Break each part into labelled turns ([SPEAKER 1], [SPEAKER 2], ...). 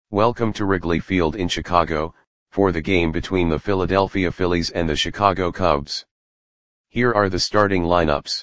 [SPEAKER 1] Welcome to Wrigley Field in Chicago, for the game between the Philadelphia Phillies and the Chicago Cubs. Here are the starting lineups.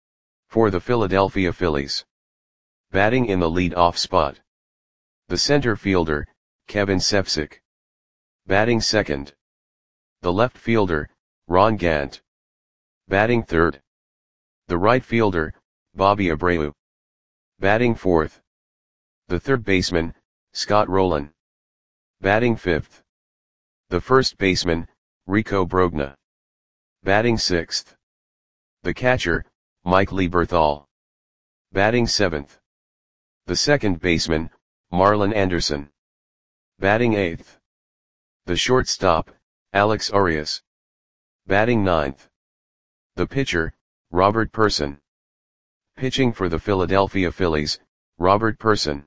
[SPEAKER 1] For the Philadelphia Phillies. Batting in the lead-off spot. The center fielder, Kevin Cefcik. Batting second. The left fielder, Ron Gant. Batting third. The right fielder, Bobby Abreu. Batting fourth. The third baseman, Scott Rolen. Batting fifth. The first baseman, Rico Brogna. Batting sixth. The catcher, Mike Lieberthal. Batting seventh. The second baseman, Marlon Anderson. Batting eighth. The shortstop, Alex Arias. Batting ninth. The pitcher, Robert Pursson. Pitching for the Philadelphia Phillies, Robert Pursson.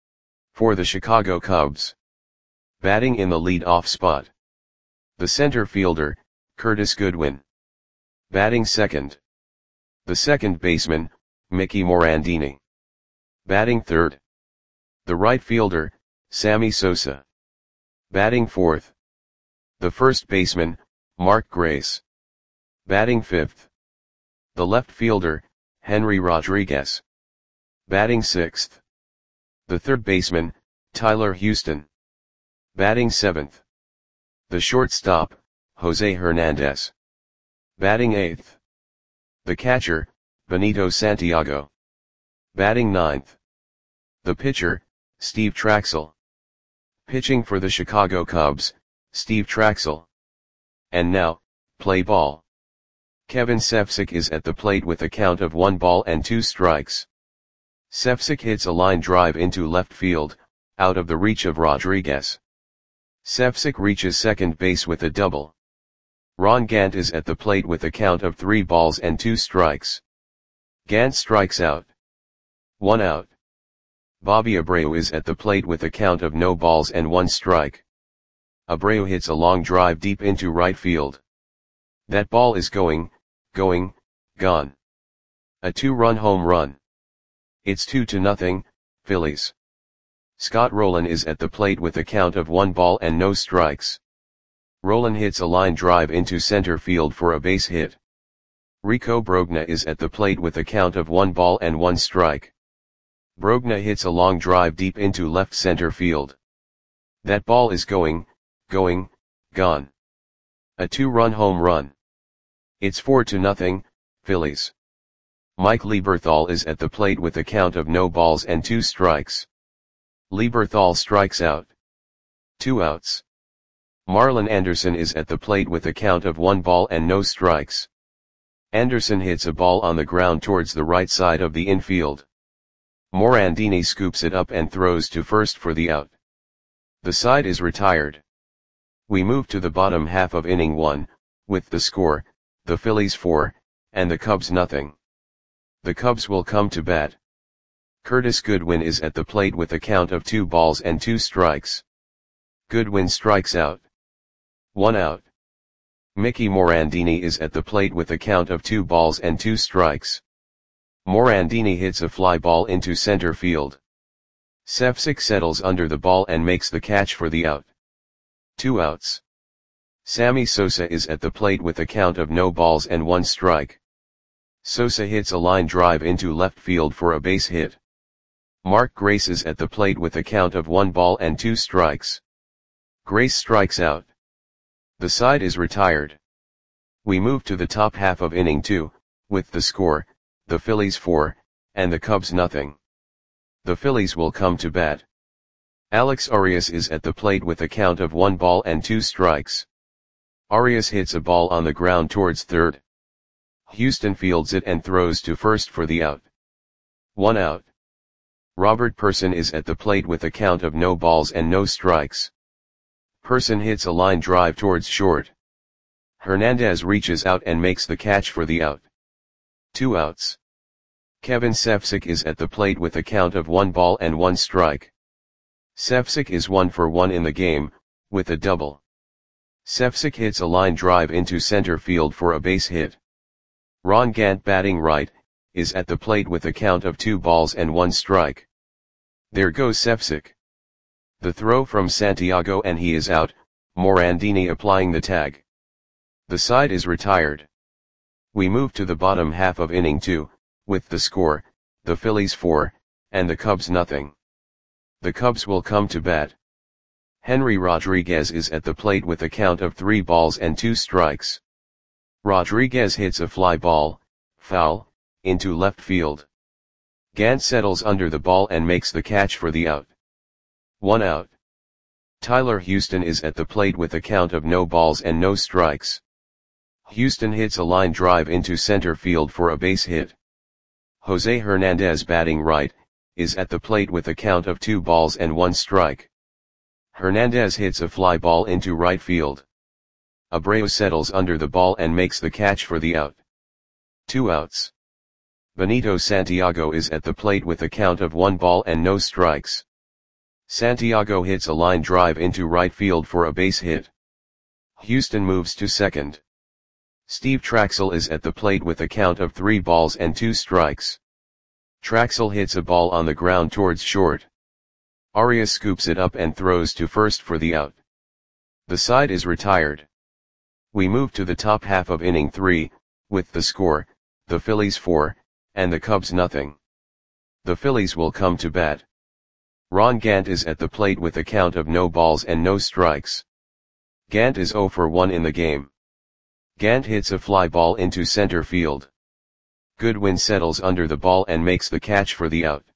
[SPEAKER 1] For the Chicago Cubs. Batting in the lead-off spot. The center fielder, Curtis Goodwin. Batting second. The second baseman, Mickey Morandini. Batting third. The right fielder, Sammy Sosa. Batting fourth. The first baseman, Mark Grace. Batting fifth. The left fielder, Henry Rodriguez. Batting sixth. The third baseman, Tyler Houston. Batting seventh. The shortstop, Jose Hernandez. Batting eighth. The catcher, Benito Santiago. Batting ninth. The pitcher, Steve Trachsel. Pitching for the Chicago Cubs, Steve Trachsel. And now, play ball. Kevin Cefcik is at the plate with a count of 1-2 strikes. Cefcik hits a line drive into left field, out of the reach of Rodriguez. Cefcik reaches second base with a double. Ron Gant is at the plate with a count of 3-2 strikes. Gant strikes out. 1 out. Bobby Abreu is at the plate with a count of 0-1 strike. Abreu hits a long drive deep into right field. That ball is going, gone. A 2-run home run. It's 2-0, Phillies. Scott Rolen is at the plate with a count of 1 ball and no strikes. Rolen hits a line drive into center field for a base hit. Rico Brogna is at the plate with a count of 1 ball and 1 strike. Brogna hits a long drive deep into left center field. That ball is going, gone. A 2-run home run. It's 4-0, Phillies. Mike Lieberthal is at the plate with a count of 0-2 strikes. Lieberthal strikes out. 2 outs. Marlon Anderson is at the plate with a count of 1 ball and no strikes. Anderson hits a ball on the ground towards the right side of the infield. Morandini scoops it up and throws to first for the out. The side is retired. We move to the bottom half of inning 1, with the score, the Phillies 4, and the Cubs nothing. The Cubs will come to bat. Curtis Goodwin is at the plate with a count of 2-2 strikes. Goodwin strikes out. 1 out. Mickey Morandini is at the plate with a count of 2-2 strikes. Morandini hits a fly ball into center field. Cefcik settles under the ball and makes the catch for the out. 2 outs. Sammy Sosa is at the plate with a count of 0-1 strike. Sosa hits a line drive into left field for a base hit. Mark Grace is at the plate with a count of 1-2 strikes. Grace strikes out. The side is retired. We move to the top half of inning 2, with the score, the Phillies 4, and the Cubs nothing. The Phillies will come to bat. Alex Arias is at the plate with a count of 1-2 strikes. Arias hits a ball on the ground towards third. Houston fields it and throws to first for the out. 1 out. Robert Pursson is at the plate with a count of 0 strikes. Pursson hits a line drive towards short. Hernandez reaches out and makes the catch for the out. 2 outs. Kevin Cefcik is at the plate with a count of 1-1 strike. Cefcik is 1 for 1 in the game, with a double. Cefcik hits a line drive into center field for a base hit. Ron Gant, batting right, is at the plate with a count of 2 balls and 1 strike. There goes Cefcik. The throw from Santiago and he is out, Morandini applying the tag. The side is retired. We move to the bottom half of inning 2, with the score, the Phillies 4, and the Cubs nothing. The Cubs will come to bat. Henry Rodriguez is at the plate with a count of 3 balls and 2 strikes. Rodriguez hits a fly ball, foul, into left field. Gant settles under the ball and makes the catch for the out. 1 out. Tyler Houston is at the plate with a count of no balls and no strikes. Houston hits a line drive into center field for a base hit. Jose Hernandez, batting right, is at the plate with a count of 2 balls and 1 strike. Hernandez hits a fly ball into right field. Abreu settles under the ball and makes the catch for the out. 2 outs. Benito Santiago is at the plate with a count of 1 ball and no strikes. Santiago hits a line drive into right field for a base hit. Houston moves to second. Steve Traxel is at the plate with a count of 3 balls and 2 strikes. Traxel hits a ball on the ground towards short. Arias scoops it up and throws to first for the out. The side is retired. We move to the top half of inning 3, with the score, the Phillies 4, and the Cubs nothing. The Phillies will come to bat. Ron Gant is at the plate with a count of no balls and no strikes. Gant is 0 for 1 in the game. Gant hits a fly ball into center field. Goodwin settles under the ball and makes the catch for the out.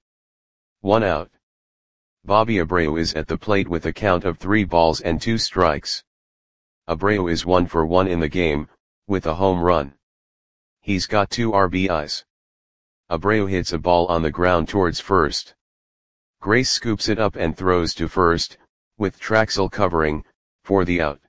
[SPEAKER 1] 1 out. Bobby Abreu is at the plate with a count of 3 balls and 2 strikes. Abreu is 1 for 1 in the game, with a home run. He's got 2 RBIs. Abreu hits a ball on the ground towards first. Grace scoops it up and throws to first, with Traxel covering, for the out.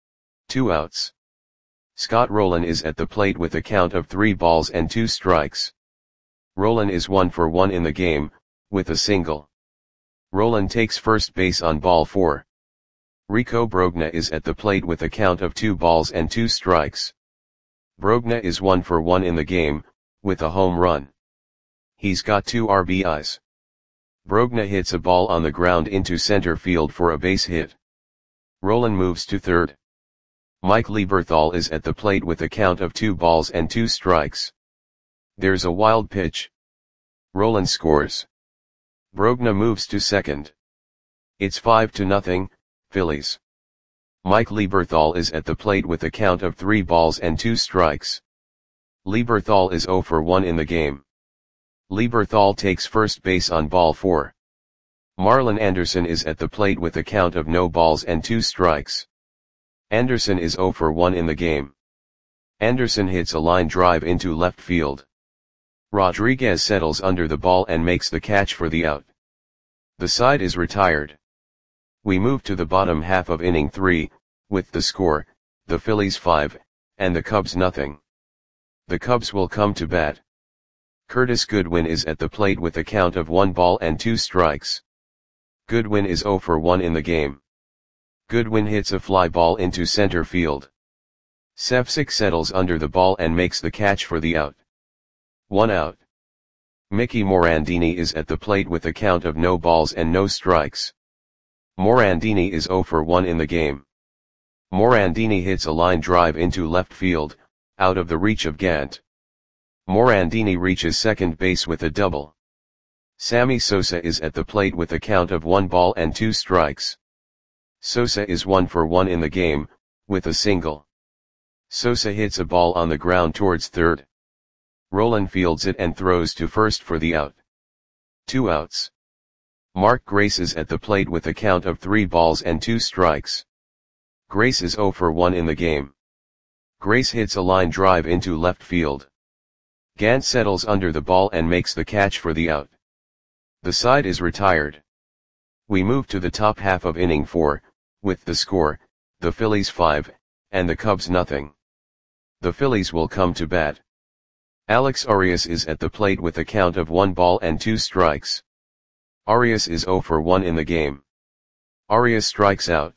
[SPEAKER 1] 2 outs. Scott Rolen is at the plate with a count of 3 balls and 2 strikes. Rolen is 1 for 1 in the game, with a single. Rolen takes first base on ball 4. Rico Brogna is at the plate with a count of 2 balls and 2 strikes. Brogna is 1 for 1 in the game, with a home run. He's got 2 RBIs. Brogna hits a ball on the ground into center field for a base hit. Rolen moves to third. Mike Lieberthal is at the plate with a count of 2 balls and 2 strikes. There's a wild pitch. Rolen scores. Brogna moves to second. It's 5-0, Phillies. Mike Lieberthal is at the plate with a count of 3 balls and 2 strikes. Lieberthal is 0 for 1 in the game. Lieberthal takes first base on ball 4. Marlon Anderson is at the plate with a count of no balls and 2 strikes. Anderson is 0 for 1 in the game. Anderson hits a line drive into left field. Rodriguez settles under the ball and makes the catch for the out. The side is retired. We move to the bottom half of inning 3, with the score, the Phillies 5, and the Cubs nothing. The Cubs will come to bat. Curtis Goodwin is at the plate with a count of 1 ball and 2 strikes. Goodwin is 0 for 1 in the game. Goodwin hits a fly ball into center field. Sepsic settles under the ball and makes the catch for the out. 1 out. Mickey Morandini is at the plate with a count of no balls and no strikes. Morandini is 0 for 1 in the game. Morandini hits a line drive into left field, out of the reach of Gant. Morandini reaches second base with a double. Sammy Sosa is at the plate with a count of 1 ball and 2 strikes. Sosa is 1 for 1 in the game, with a single. Sosa hits a ball on the ground towards third. Rolen fields it and throws to first for the out. 2 outs. Mark Grace is at the plate with a count of 3 balls and 2 strikes. Grace is 0 for 1 in the game. Grace hits a line drive into left field. Gant settles under the ball and makes the catch for the out. The side is retired. We move to the top half of inning 4, with the score, the Phillies 5, and the Cubs nothing. The Phillies will come to bat. Alex Arias is at the plate with a count of 1 ball and 2 strikes. Arias is 0 for 1 in the game. Arias strikes out.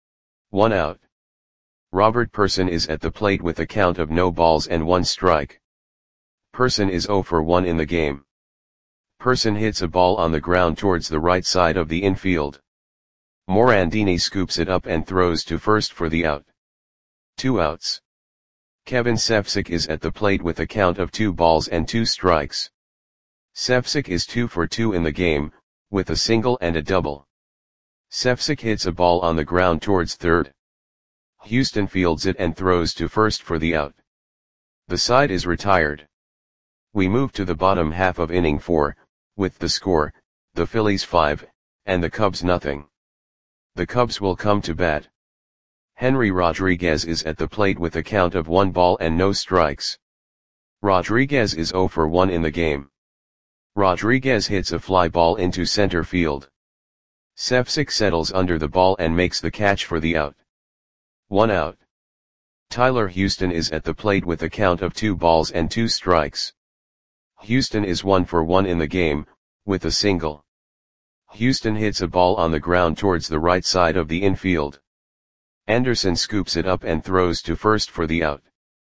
[SPEAKER 1] 1 out. Robert Person is at the plate with a count of no balls and 1 strike. Person is 0 for 1 in the game. Person hits a ball on the ground towards the right side of the infield. Morandini scoops it up and throws to first for the out. 2 outs. Kevin Sefcik is at the plate with a count of 2 balls and 2 strikes. Sefcik is 2 for 2 in the game, with a single and a double. Sefcik hits a ball on the ground towards third. Houston fields it and throws to first for the out. The side is retired. We move to the bottom half of inning 4, with the score, the Phillies 5, and the Cubs nothing. The Cubs will come to bat. Henry Rodriguez is at the plate with a count of 1 ball and no strikes. Rodriguez is 0 for 1 in the game. Rodriguez hits a fly ball into center field. Sefcik settles under the ball and makes the catch for the out. 1 out. Tyler Houston is at the plate with a count of 2 balls and 2 strikes. Houston is 1 for 1 in the game, with a single. Houston hits a ball on the ground towards the right side of the infield. Anderson scoops it up and throws to first for the out.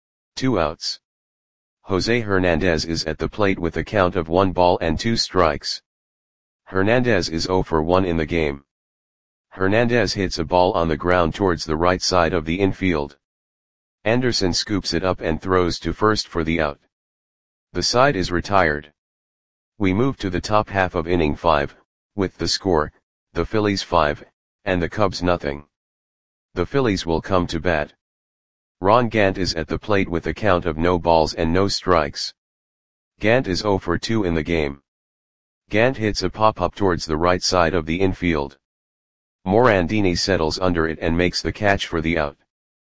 [SPEAKER 1] 2 outs. Jose Hernandez is at the plate with a count of 1 ball and 2 strikes. Hernandez is 0 for 1 in the game. Hernandez hits a ball on the ground towards the right side of the infield. Anderson scoops it up and throws to first for the out. The side is retired. We move to the top half of inning 5, with the score, the Phillies 5, and the Cubs nothing. The Phillies will come to bat. Ron Gant is at the plate with a count of no balls and no strikes. Gant is 0 for 2 in the game. Gant hits a pop-up towards the right side of the infield. Morandini settles under it and makes the catch for the out.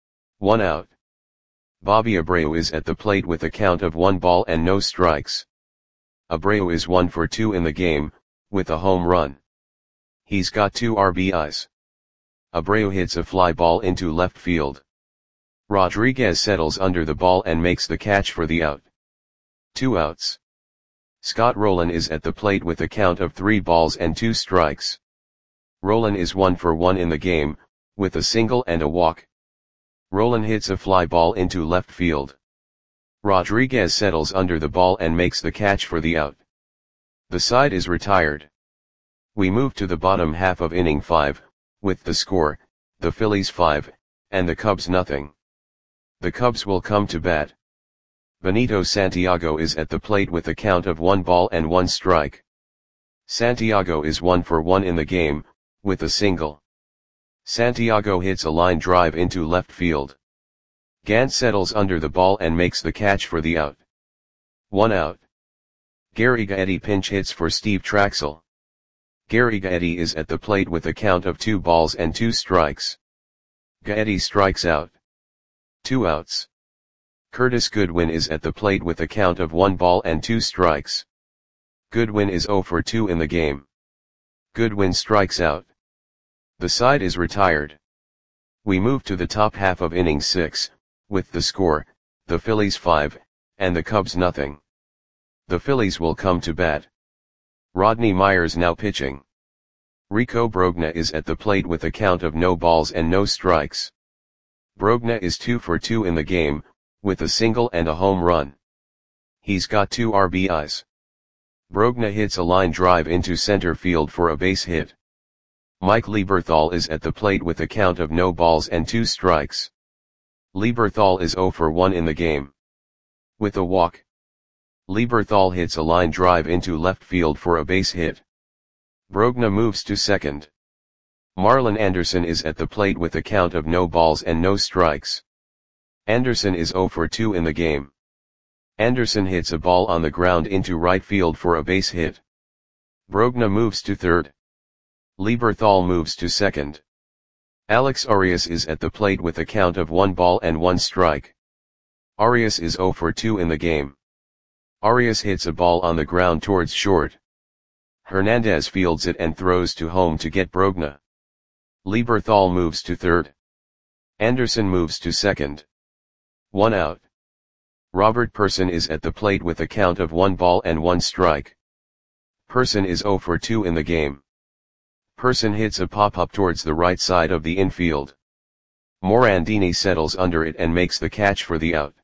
[SPEAKER 1] 1 out. Bobby Abreu is at the plate with a count of 1 ball and no strikes. Abreu is 1 for 2 in the game, with a home run. He's got 2 RBIs. Abreu hits a fly ball into left field. Rodriguez settles under the ball and makes the catch for the out. 2 outs. Scott Rolen is at the plate with a count of 3 balls and 2 strikes. Rolen is 1 for 1 in the game, with a single and a walk. Rolen hits a fly ball into left field. Rodriguez settles under the ball and makes the catch for the out. The side is retired. We move to the bottom half of inning 5, with the score, the Phillies 5, and the Cubs nothing. The Cubs will come to bat. Benito Santiago is at the plate with a count of 1 ball and 1 strike. Santiago is 1 for 1 in the game, with a single. Santiago hits a line drive into left field. Gant settles under the ball and makes the catch for the out. 1 out. Gary Gaetti pinch hits for Steve Traxel. Gary Gaetti is at the plate with a count of 2 balls and 2 strikes. Gaetti strikes out. 2 outs. Curtis Goodwin is at the plate with a count of 1 ball and 2 strikes. Goodwin is 0 for 2 in the game. Goodwin strikes out. The side is retired. We move to the top half of inning 6, with the score, the Phillies 5, and the Cubs nothing. The Phillies will come to bat. Rodney Myers now pitching. Rico Brogna is at the plate with a count of no balls and no strikes. Brogna is 2 for 2 in the game, with a single and a home run. He's got 2 RBIs. Brogna hits a line drive into center field for a base hit. Mike Lieberthal is at the plate with a count of no balls and 2 strikes. Lieberthal is 0 for 1 in the game. With a walk. Lieberthal hits a line drive into left field for a base hit. Brogna moves to second. Marlon Anderson is at the plate with a count of no balls and no strikes. Anderson is 0 for 2 in the game. Anderson hits a ball on the ground into right field for a base hit. Brogna moves to third. Lieberthal moves to second. Alex Arias is at the plate with a count of 1 ball and 1 strike. Arias is 0 for 2 in the game. Arias hits a ball on the ground towards short. Hernandez fields it and throws to home to get Brogna. Lieberthal moves to third. Anderson moves to second. 1 out. Robert Person is at the plate with a count of 1 ball and 1 strike. Person is 0 for 2 in the game. Person hits a pop-up towards the right side of the infield. Morandini settles under it and makes the catch for the out.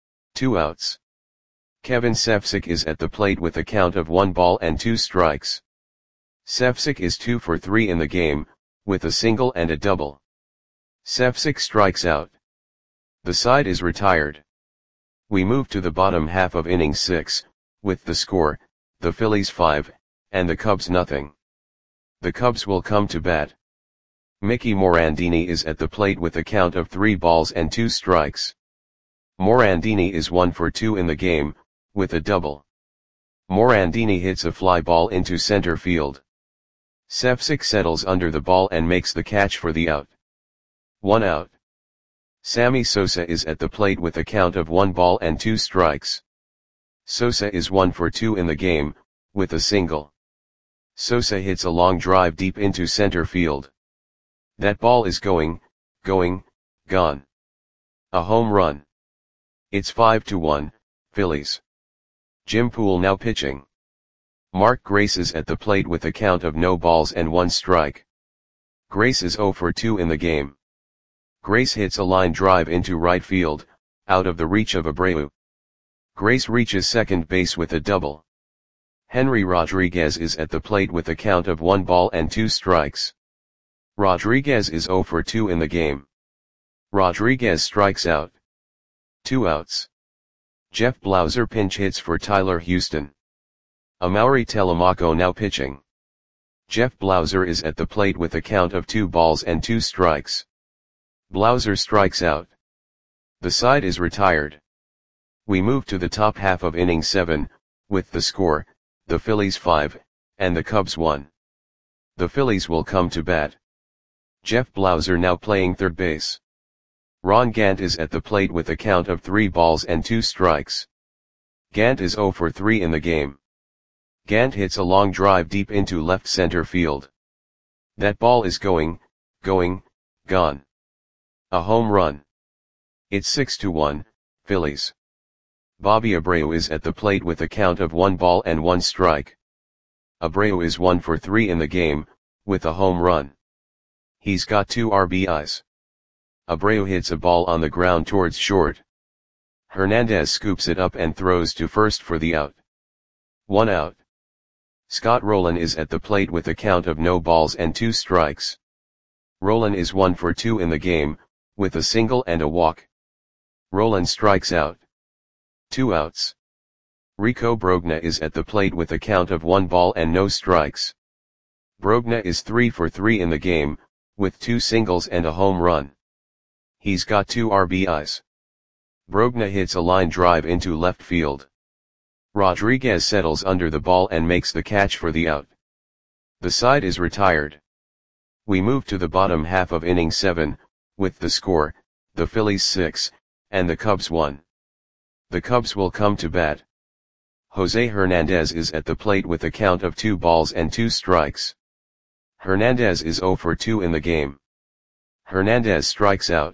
[SPEAKER 1] 2 outs. Kevin Sefcik is at the plate with a count of 1 ball and 2 strikes. Sefcik is 2 for 3 in the game, with a single and a double. Ševčík strikes out. The side is retired. We move to the bottom half of inning 6, with the score, the Phillies 5, and the Cubs nothing. The Cubs will come to bat. Mickey Morandini is at the plate with a count of 3 balls and 2 strikes. Morandini is 1 for 2 in the game, with a double. Morandini hits a fly ball into center field. Ševčík settles under the ball and makes the catch for the out. 1 out. Sammy Sosa is at the plate with a count of 1 ball and 2 strikes. Sosa is 1 for 2 in the game, with a single. Sosa hits a long drive deep into center field. That ball is going, gone. A home run. It's 5-1, Phillies. Jim Poole now pitching. Mark Grace is at the plate with a count of no balls and 1 strike. Grace is 0 for 2 in the game. Grace hits a line drive into right field, out of the reach of Abreu. Grace reaches second base with a double. Henry Rodriguez is at the plate with a count of 1 ball and 2 strikes. Rodriguez is 0 for 2 in the game. Rodriguez strikes out. 2 outs. Jeff Blauser pinch hits for Tyler Houston. Amaury Telemaco now pitching. Jeff Blauser is at the plate with a count of 2 balls and 2 strikes. Blauser strikes out. The side is retired. We move to the top half of inning 7, with the score, the Phillies 5, and the Cubs 1. The Phillies will come to bat. Jeff Blauser now playing third base. Ron Gant is at the plate with a count of 3 balls and 2 strikes. Gant is 0 for 3 in the game. Gant hits a long drive deep into left center field. That ball is going, gone. A home run. It's 6-1, Phillies. Bobby Abreu is at the plate with a count of 1 ball and 1 strike. Abreu is 1 for 3 in the game, with a home run. He's got 2 RBIs. Abreu hits a ball on the ground towards short. Hernandez scoops it up and throws to first for the out. 1 out. Scott Rolen is at the plate with a count of no balls and 2 strikes. Rolen is 1 for 2 in the game, with a single and a walk. Rolen strikes out. 2 outs. Rico Brogna is at the plate with a count of 1 ball and no strikes. Brogna is 3 for 3 in the game, with 2 singles and a home run. He's got 2 RBIs. Brogna hits a line drive into left field. Rodriguez settles under the ball and makes the catch for the out. The side is retired. We move to the bottom half of inning 7, with the score, the Phillies 6, and the Cubs 1. The Cubs will come to bat. Jose Hernandez is at the plate with a count of 2 balls and 2 strikes. Hernandez is 0 for 2 in the game. Hernandez strikes out.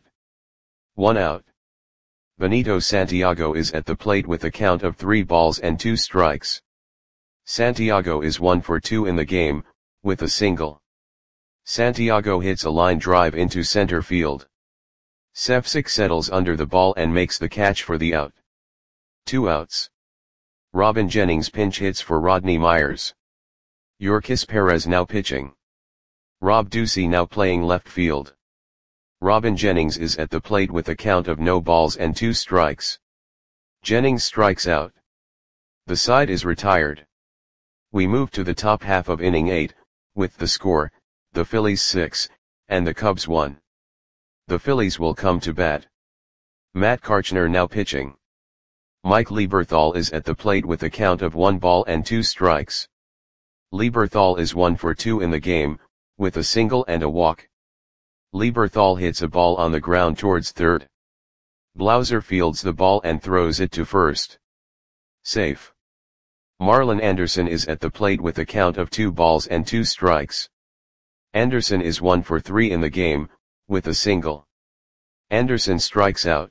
[SPEAKER 1] 1 out. Benito Santiago is at the plate with a count of 3 balls and 2 strikes. Santiago is 1 for 2 in the game, with a single. Santiago hits a line drive into center field. Ševčík settles under the ball and makes the catch for the out. 2 outs. Robin Jennings pinch hits for Rodney Myers. Yorkis Perez now pitching. Rob Ducey now playing left field. Robin Jennings is at the plate with a count of no balls and 2 strikes. Jennings strikes out. The side is retired. We move to the top half of inning 8, with the score, the Phillies 6, and the Cubs 1. The Phillies will come to bat. Matt Karchner now pitching. Mike Lieberthal is at the plate with a count of 1 ball and 2 strikes. Lieberthal is 1 for 2 in the game, with a single and a walk. Lieberthal hits a ball on the ground towards third. Blauser fields the ball and throws it to first. Safe. Marlon Anderson is at the plate with a count of 2 balls and 2 strikes. Anderson is 1 for 3 in the game, with a single. Anderson strikes out.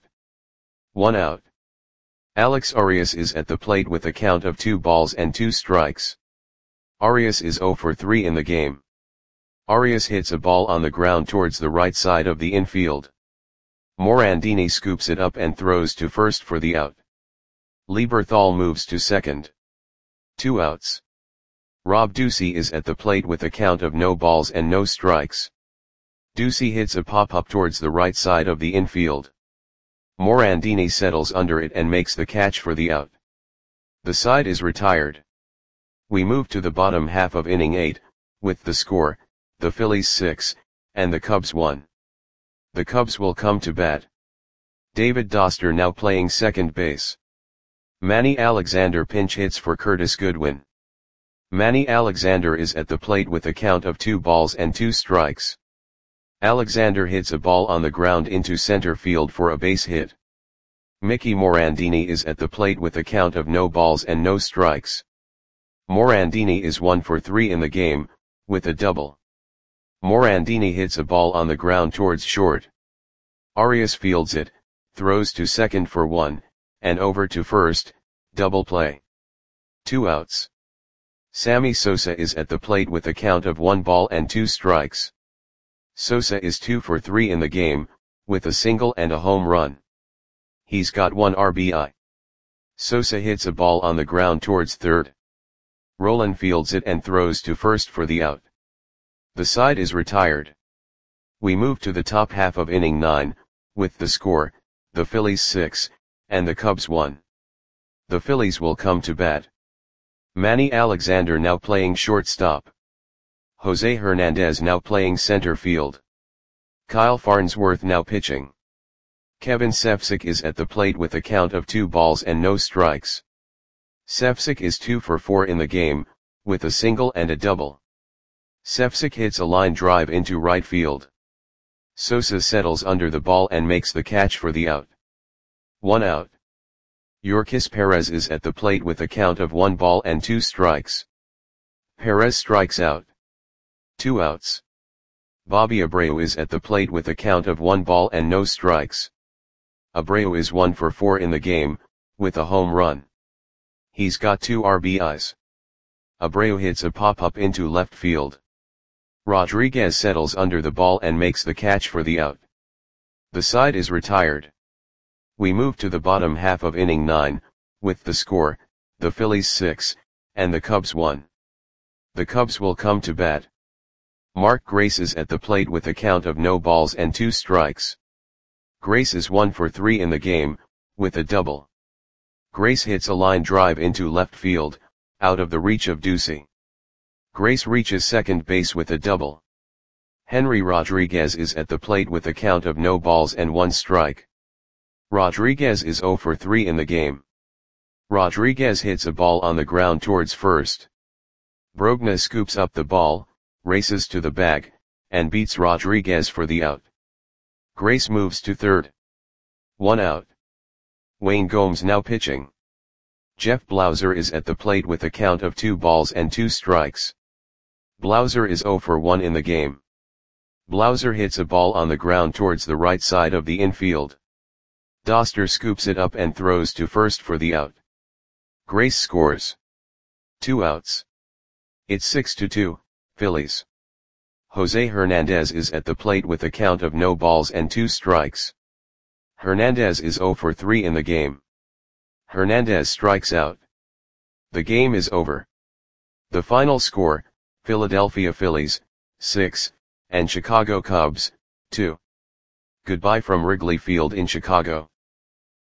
[SPEAKER 1] 1 out. Alex Arias is at the plate with a count of 2 balls and 2 strikes. Arias is 0 for 3 in the game. Arias hits a ball on the ground towards the right side of the infield. Morandini scoops it up and throws to first for the out. Lieberthal moves to second. 2 outs. Rob Ducey is at the plate with a count of no balls and no strikes. Ducey hits a pop-up towards the right side of the infield. Morandini settles under it and makes the catch for the out. The side is retired. We move to the bottom half of inning 8, with the score, the Phillies 6, and the Cubs 1. The Cubs will come to bat. David Doster now playing second base. Manny Alexander pinch hits for Curtis Goodwin. Manny Alexander is at the plate with a count of 2 balls and 2 strikes. Alexander hits a ball on the ground into center field for a base hit. Mickey Morandini is at the plate with a count of no balls and no strikes. Morandini is 1 for 3 in the game, with a double. Morandini hits a ball on the ground towards short. Arias fields it, throws to second for 1, and over to first, double play. 2 outs. Sammy Sosa is at the plate with a count of 1 ball and 2 strikes. Sosa is 2 for 3 in the game, with a single and a home run. He's got 1 RBI. Sosa hits a ball on the ground towards third. Rolen fields it and throws to first for the out. The side is retired. We move to the top half of inning 9, with the score, the Phillies 6, and the Cubs 1. The Phillies will come to bat. Manny Alexander now playing shortstop. Jose Hernandez now playing center field. Kyle Farnsworth now pitching. Kevin Cefcik is at the plate with a count of 2 balls and no strikes. Cefcik is 2 for 4 in the game, with a single and a double. Cefcik hits a line drive into right field. Sosa settles under the ball and makes the catch for the out. 1 out. Yorkis Perez is at the plate with a count of 1 ball and 2 strikes. Perez strikes out. 2 outs. Bobby Abreu is at the plate with a count of 1 ball and no strikes. Abreu is 1 for 4 in the game, with a home run. He's got 2 RBIs. Abreu hits a pop-up into left field. Rodriguez settles under the ball and makes the catch for the out. The side is retired. We move to the bottom half of inning 9, with the score, the Phillies 6, and the Cubs 1. The Cubs will come to bat. Mark Grace is at the plate with a count of no balls and 2 strikes. Grace is 1 for 3 in the game, with a double. Grace hits a line drive into left field, out of the reach of Ducey. Grace reaches second base with a double. Henry Rodriguez is at the plate with a count of no balls and 1 strike. Rodriguez is 0 for 3 in the game. Rodriguez hits a ball on the ground towards first. Brogna scoops up the ball, races to the bag, and beats Rodriguez for the out. Grace moves to third. 1 out. Wayne Gomes now pitching. Jeff Blauser is at the plate with a count of 2 balls and 2 strikes. Blauser is 0 for 1 in the game. Blauser hits a ball on the ground towards the right side of the infield. Doster scoops it up and throws to first for the out. Grace scores. 2 outs. It's 6-2, Phillies. Jose Hernandez is at the plate with a count of no balls and 2 strikes. Hernandez is 0 for 3 in the game. Hernandez strikes out. The game is over. The final score, Philadelphia Phillies, 6, and Chicago Cubs, 2. Goodbye from Wrigley Field in Chicago.